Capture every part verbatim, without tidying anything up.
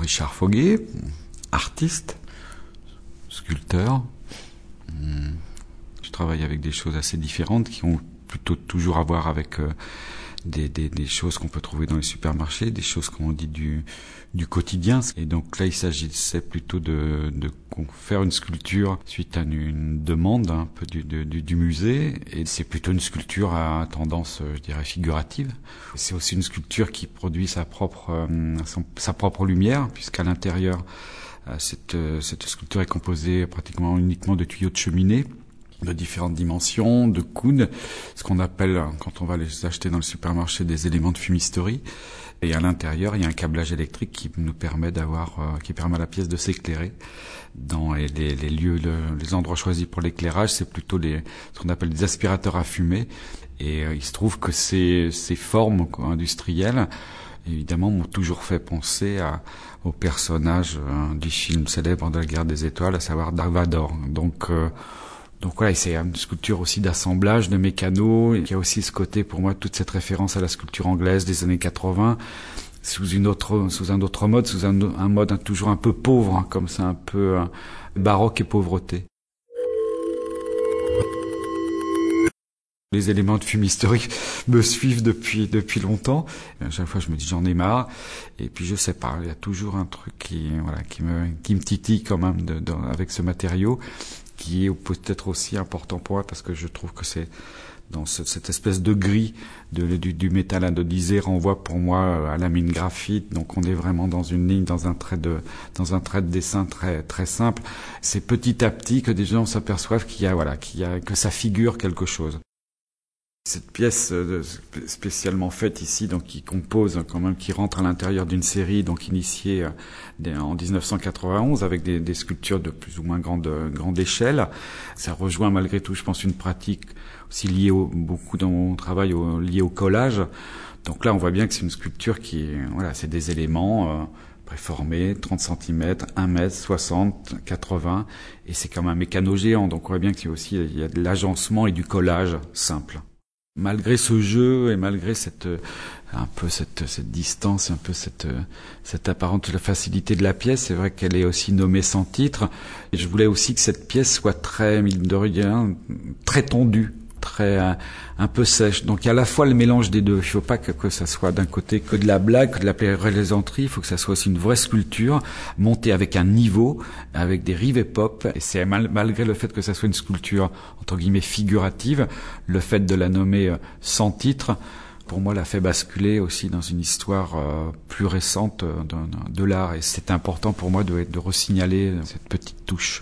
Richard Foguet, artiste, sculpteur. Je travaille avec des choses assez différentes qui ont plutôt toujours à voir avec euh, des, des, des choses qu'on peut trouver dans les supermarchés, des choses qu'on dit du, du quotidien. Et donc là, il s'agissait plutôt de, de faire une sculpture suite à une, une demande un peu du, du, du musée. Et c'est plutôt une sculpture à tendance, je dirais, figurative. C'est aussi une sculpture qui produit sa propre, euh, son, sa propre lumière, puisqu'à l'intérieur, euh, cette, cette sculpture est composée pratiquement uniquement de tuyaux de cheminée, de différentes dimensions, de coudes, ce qu'on appelle, quand on va les acheter dans le supermarché, des éléments de fumisterie. Et à l'intérieur, il y a un câblage électrique qui nous permet d'avoir, euh, qui permet à la pièce de s'éclairer. Dans les, les lieux, le, les endroits choisis pour l'éclairage, c'est plutôt les, ce qu'on appelle des aspirateurs à fumée. Et euh, il se trouve que ces, ces formes quoi, industrielles, évidemment, m'ont toujours fait penser à, au personnage euh, du film célèbre de la Guerre des Étoiles, à savoir Dark Vador. Donc, euh, Donc voilà, c'est une sculpture aussi d'assemblage, de mécano. Il y a aussi ce côté, pour moi, toute cette référence à la sculpture anglaise des années quatre-vingts, sous une autre, sous un autre mode, sous un, un mode un, toujours un peu pauvre, hein, comme ça, un peu hein, baroque et pauvreté. Les éléments de fumisterie me suivent depuis depuis longtemps. À chaque fois, je me dis j'en ai marre. Et puis je sais pas, il y a toujours un truc qui voilà qui me qui me titille quand même de, de, avec ce matériau, qui est peut-être aussi important pour moi parce que je trouve que c'est dans ce, cette espèce de gris de, du, du métal indodisé renvoie pour moi à la mine graphite. Donc on est vraiment dans une ligne, dans un trait de, dans un trait de dessin très, très simple. C'est petit à petit que des gens s'aperçoivent qu'il y a, voilà, qu'il y a, que ça figure quelque chose. Cette pièce spécialement faite ici, donc qui compose quand même, qui rentre à l'intérieur d'une série donc initiée en dix-neuf cent quatre-vingt-onze avec des, des sculptures de plus ou moins grande grande échelle. Ça rejoint malgré tout, je pense, une pratique aussi liée au, beaucoup dans mon travail au, liée au collage. Donc là, on voit bien que c'est une sculpture qui, voilà, c'est des éléments euh, préformés, trente centimètres, un mètre, soixante, quatre-vingts, et c'est comme un mécano géant. Donc on voit bien qu'il y a aussi il y a de l'agencement et du collage simple. Malgré ce jeu et malgré cette un peu cette cette distance, un peu cette cette apparente facilité de la pièce, c'est vrai qu'elle est aussi nommée sans titre. Et je voulais aussi que cette pièce soit très, mine de rien, très tendue, très un, un peu sèche. Donc il y a à la fois le mélange des deux. Il faut pas que, que ça soit d'un côté que de la blague, que de la plaisanterie. Il faut que ça soit aussi une vraie sculpture montée avec un niveau, avec des rivets pop. Et c'est mal, malgré le fait que ça soit une sculpture entre guillemets figurative, le fait de la nommer euh, sans titre, pour moi, l'a fait basculer aussi dans une histoire euh, plus récente euh, de, de l'art. Et c'est important pour moi de, de resignaler cette petite touche.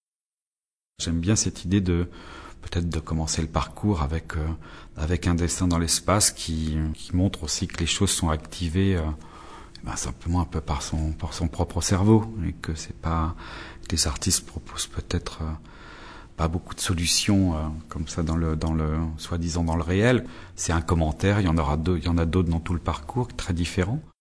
J'aime bien cette idée de peut-être de commencer le parcours avec euh, avec un dessin dans l'espace qui qui montre aussi que les choses sont activées euh, ben simplement un peu par son par son propre cerveau, et que c'est pas que les artistes proposent peut-être euh, pas beaucoup de solutions euh, comme ça dans le dans le soi-disant dans le réel. C'est un commentaire, il y en aura deux, il y en a d'autres dans tout le parcours très différents.